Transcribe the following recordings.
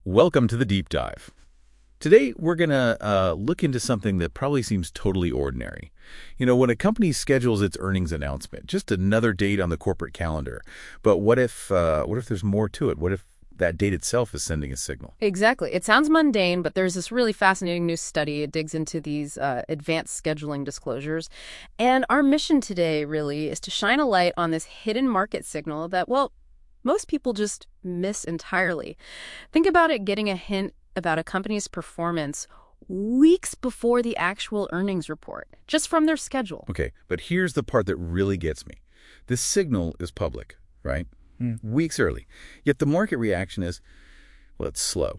Welcome to the Deep Dive. Today, we're going to look into something that probably seems totally ordinary. When a company schedules its earnings announcement, just another date on the corporate calendar. But what if there's more to it? What if that date itself is sending a signal? Exactly. It sounds mundane, but there's this really fascinating new study. It digs into these advanced scheduling disclosures. And our mission today really is to shine a light on this hidden market signal that, well, most people just miss entirely. Think about it getting a hint about a company's performance weeks before the actual earnings report, just from their schedule. Okay, but here's the part that really gets me. This signal is public, right? Weeks early. Yet the market reaction is, well, it's slow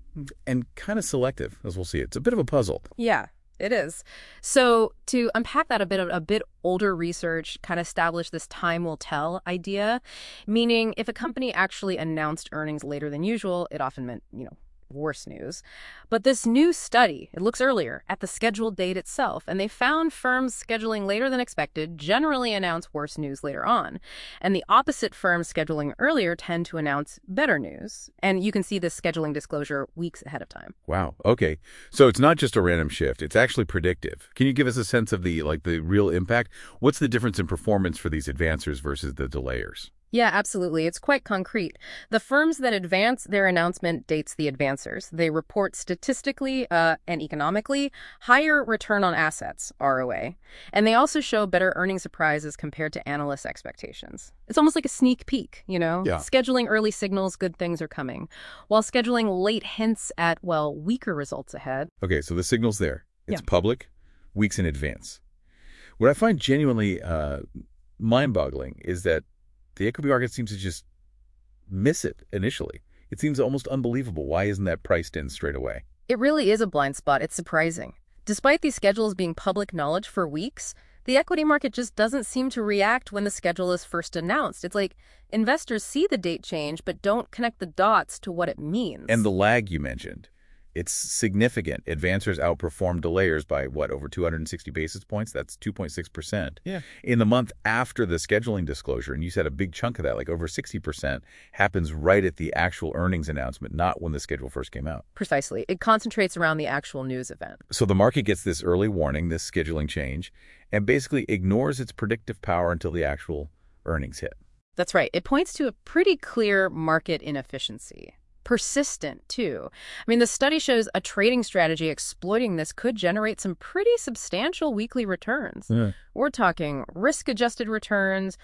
and kind of selective, as we'll see. It's a bit of a puzzle. Yeah, it is. So to unpack that a bit older research kind of established this time will tell idea, meaning if a company actually announced earnings later than usual, it often meant, worse news. But this new study, it looks earlier at the scheduled date itself, and they found firms scheduling later than expected generally announce worse news later on. And the opposite firms scheduling earlier tend to announce better news. And you can see this scheduling disclosure weeks ahead of time. Wow. Okay. So it's not just a random shift. It's actually predictive. Can you give us a sense of the real impact? What's the difference in performance for these advancers versus the delayers? Yeah, absolutely. It's quite concrete. The firms that advance their announcement dates the advancers. They report statistically and economically higher return on assets, ROA. And they also show better earnings surprises compared to analysts' expectations. It's almost like a sneak peek, Yeah. Scheduling early signals good things are coming, while scheduling late hints at, weaker results ahead. Okay, so the signal's there. It's Yeah. public, weeks in advance. What I find genuinely mind-boggling is that the equity market seems to just miss it initially. It seems almost unbelievable. Why isn't that priced in straight away? It really is a blind spot. It's surprising. Despite these schedules being public knowledge for weeks, the equity market just doesn't seem to react when the schedule is first announced. It's like investors see the date change but don't connect the dots to what it means. And the lag you mentioned, it's significant. Advancers outperform delayers by, over 260 basis points? That's 2.6%. Yeah. In the month after the scheduling disclosure, and you said a big chunk of that, like over 60%, happens right at the actual earnings announcement, not when the schedule first came out. Precisely. It concentrates around the actual news event. So the market gets this early warning, this scheduling change, and basically ignores its predictive power until the actual earnings hit. That's right. It points to a pretty clear market inefficiency. Persistent, too. The study shows a trading strategy exploiting this could generate some pretty substantial weekly returns. Yeah. We're talking risk-adjusted returns,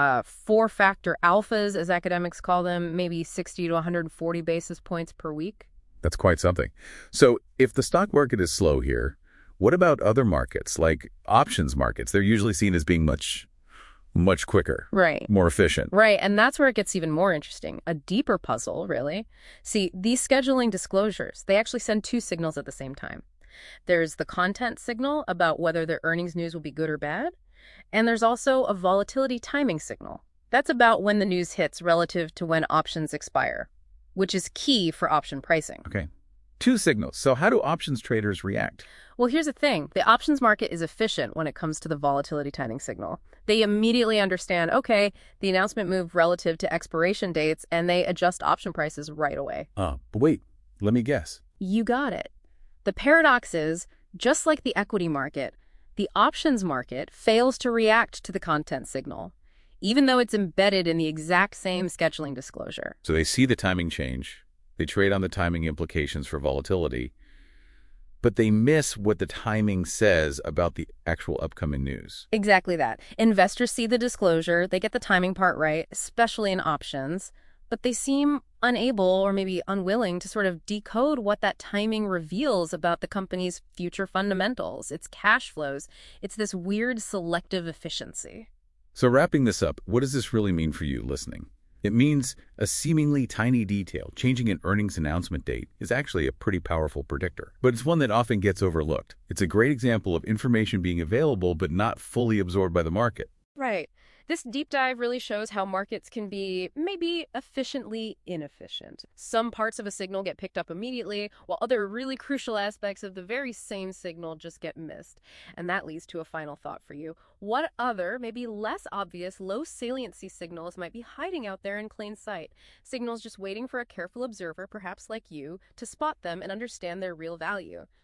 four-factor alphas, as academics call them, maybe 60 to 140 basis points per week. That's quite something. So if the stock market is slow here, what about other markets, like options markets? They're usually seen as being much quicker, Right. more efficient. Right, and that's where it gets even more interesting. A deeper puzzle, really. See, these scheduling disclosures, they actually send two signals at the same time. There's the content signal about whether their earnings news will be good or bad, and there's also a volatility timing signal. That's about when the news hits relative to when options expire, which is key for option pricing. Okay. Two signals. So how do options traders react? Well, here's the thing. The options market is efficient when it comes to the volatility timing signal. They immediately understand, okay, the announcement moved relative to expiration dates, and they adjust option prices right away. But wait, let me guess. You got it. The paradox is, just like the equity market, the options market fails to react to the content signal, even though it's embedded in the exact same scheduling disclosure. So they see the timing change. They trade on the timing implications for volatility, but they miss what the timing says about the actual upcoming news. Exactly that. Investors see the disclosure, they get the timing part right, especially in options, but they seem unable or maybe unwilling to sort of decode what that timing reveals about the company's future fundamentals, its cash flows. It's this weird selective efficiency. So wrapping this up, what does this really mean for you listening? It means a seemingly tiny detail, changing an earnings announcement date, is actually a pretty powerful predictor. But it's one that often gets overlooked. It's a great example of information being available but not fully absorbed by the market. Right. This deep dive really shows how markets can be maybe efficiently inefficient. Some parts of a signal get picked up immediately, while other really crucial aspects of the very same signal just get missed. And that leads to a final thought for you. What other, maybe less obvious, low saliency signals might be hiding out there in plain sight? Signals just waiting for a careful observer, perhaps like you, to spot them and understand their real value.